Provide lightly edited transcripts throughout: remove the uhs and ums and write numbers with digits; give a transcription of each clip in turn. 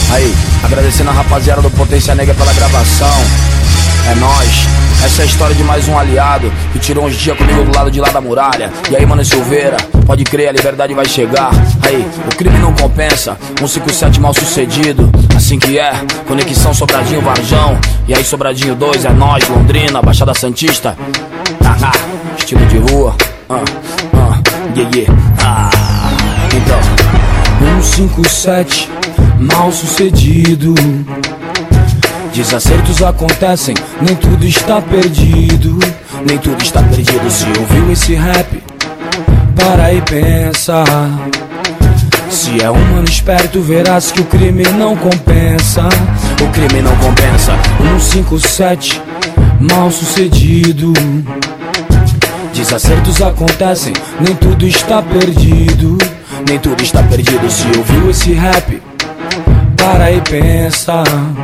Aí, agradecendo a rapaziada do Potência Negra pela gravação. É nóis. Essa é a história de mais um aliado que tirou uns dias comigo do lado de lá da muralha. E aí, mano Silveira, pode crer, a liberdade vai chegar. Aí, o crime não compensa, 157 mal sucedido. Assim que é, conexão Sobradinho, Varjão. E aí, Sobradinho 2 é nós, Londrina, Baixada Santista. Estilo de rua. Então, 157 mal sucedido. Desacertos acontecem, nem tudo está perdido. Nem tudo está perdido. Se ouviu esse rap, para e pensa. Se é um mano esperto, verás que o crime não compensa. O crime não compensa. 157 mal sucedido. Desacertos acontecem, nem tudo está perdido. Nem tudo está perdido. Se ouviu esse rap, para e pensa.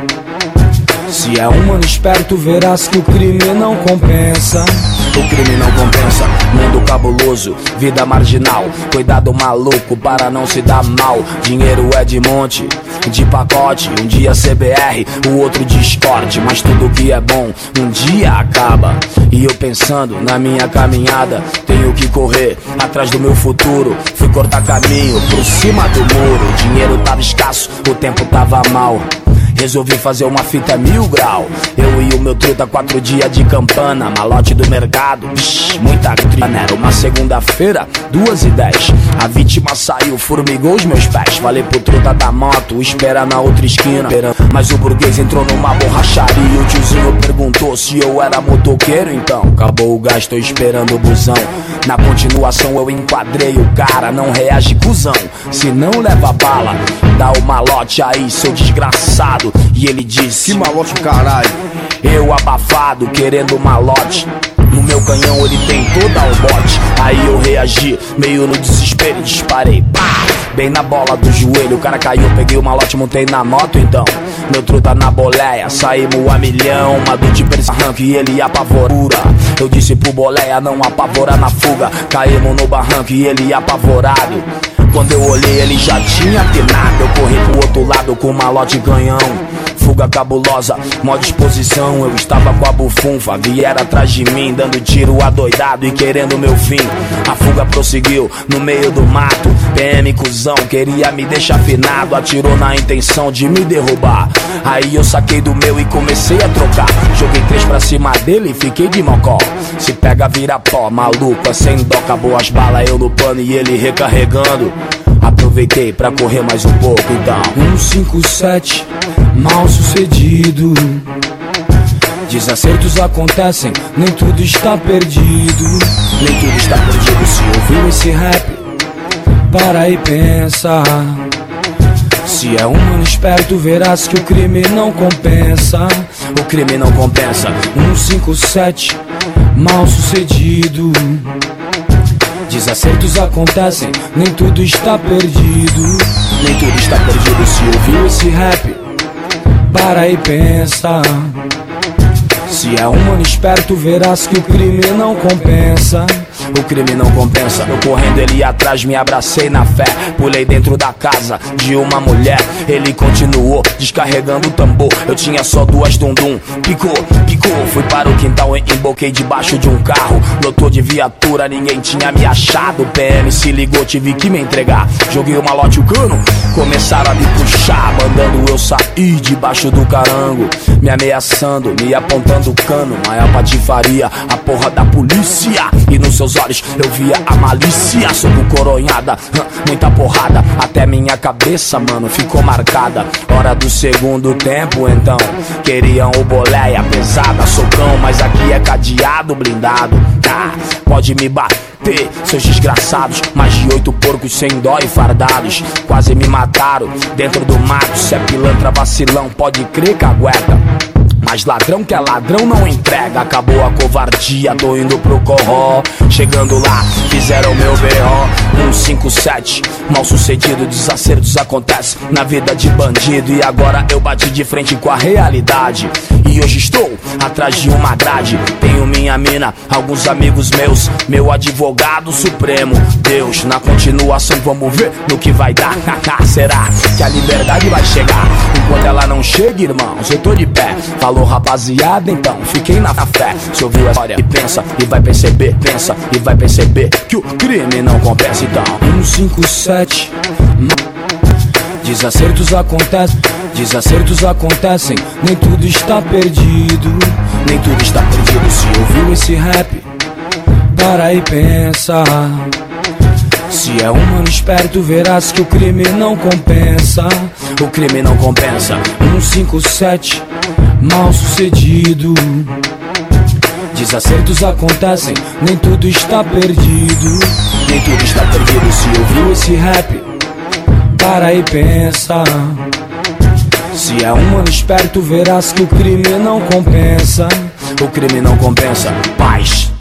Se é um mano esperto, verás que o crime não compensa. O crime não compensa, mundo cabuloso, vida marginal. Cuidado maluco para não se dar mal. Dinheiro é de monte, de pacote. Um dia CBR, o outro Discord. Mas tudo que é bom, um dia acaba. E eu pensando na minha caminhada, tenho que correr atrás do meu futuro. Fui cortar caminho por cima do muro. O dinheiro tava escasso, o tempo tava mal. Resolvi fazer uma fita 1000 grau. Eu e o meu truta, 4 dias de campana. Malote do mercado, muita grana. Era uma segunda-feira, 2h10. A vítima saiu, formigou os meus pés. Falei pro truta da moto, espera na outra esquina. Mas o burguês entrou numa borracharia. E o tiozinho perguntou se eu era motoqueiro. Então, acabou o gás, tô esperando o busão. Na continuação eu enquadrei o cara. Não reage, cuzão, se não leva bala. Dá o malote aí, seu desgraçado. E ele disse: que malote, caralho. Eu abafado, querendo malote. No meu canhão ele tem toda o bote. Aí eu reagi, meio no desespero e disparei, pá, bem na bola do joelho. O cara caiu, peguei o malote, montei na moto então. Meu truta na boleia, saímos a milhão. Uma do tipo arranco e ele apavorura. Eu disse pro boleia não apavorar na fuga. Caímos no barranco e ele apavorado. Quando eu olhei ele já tinha penado. Eu corri pro outro lado com malote e canhão. Fuga cabulosa, mó disposição. Eu estava com a bufunfa, vieram atrás de mim, dando tiro adoidado e querendo meu fim. A fuga prosseguiu no meio do mato. PM cuzão, queria me deixar afinado. Atirou na intenção de me derrubar. Aí eu saquei do meu e comecei a trocar. Joguei 3 pra cima dele e fiquei de mocó. Se pega vira pó, maluco, é sem dó. Acabou as balas, eu no pano e ele recarregando. Aproveitei pra correr mais um pouco então. 157 mal sucedido. Desacertos acontecem, nem tudo está perdido. Nem tudo está perdido. Se ouviu esse rap, para e pensa. Se é um mano esperto, verás que o crime não compensa. O crime não compensa. 157 mal sucedido. Desacertos acontecem, nem tudo está perdido. Nem tudo está perdido. Se ouviu esse rap, para e pensa. Se é um mano esperto, verás que o crime não compensa. O crime não compensa. Eu correndo, ele ia atrás, me abracei na fé. Pulei dentro da casa de uma mulher. Ele continuou descarregando o tambor. Eu tinha só 2 dundum. Picou, picou. Fui para o quintal, emboquei debaixo de um carro. Lotou de viatura, ninguém tinha me achado. O PM se ligou, tive que me entregar. Joguei o malote, o cano, começaram a me puxar. Mandando eu sair debaixo do carango. Me ameaçando, me apontando o cano. Maior patifaria, a porra da polícia. E nos seus olhos eu via a malícia. Soco coronhada, muita porrada. Até minha cabeça, mano, ficou marcada. Hora do segundo tempo, então. Queriam o boleia pesada, socão. Mas aqui é cadeado blindado. Pode me bater, seus desgraçados. Mais de 8 porcos sem dó e fardados. Quase me mataram dentro do mato. Se é pilantra vacilão, pode crer que aguenta. Mas ladrão que é ladrão não entrega. Acabou a covardia, tô indo pro corró. Chegando lá, fizeram meu B.O. 157, mal sucedido, desacertos acontecem na vida de bandido. E agora eu bati de frente com a realidade e hoje estou atrás de uma grade. Tenho minha mina, alguns amigos meus, meu advogado supremo, Deus. Na continuação vamos ver no que vai dar. Será que a liberdade vai chegar? Enquanto ela não chega, irmãos, eu tô de pé. Falou rapaziada, então fiquei na fé. Se ouviu a história e pensa e vai perceber, pensa e vai perceber que o crime não compensa. Então 157, desacertos acontecem, nem tudo está perdido, nem tudo está perdido. Se ouviu esse rap, para e pensa. Se é um mano esperto, verás que o crime não compensa. O crime não compensa. 157, mal sucedido. Desacertos acontecem, nem tudo está perdido, nem tudo está perdido. Se ouviu esse rap, para e pensa. Se é um mano esperto, verás que o crime não compensa. O crime não compensa. Paz.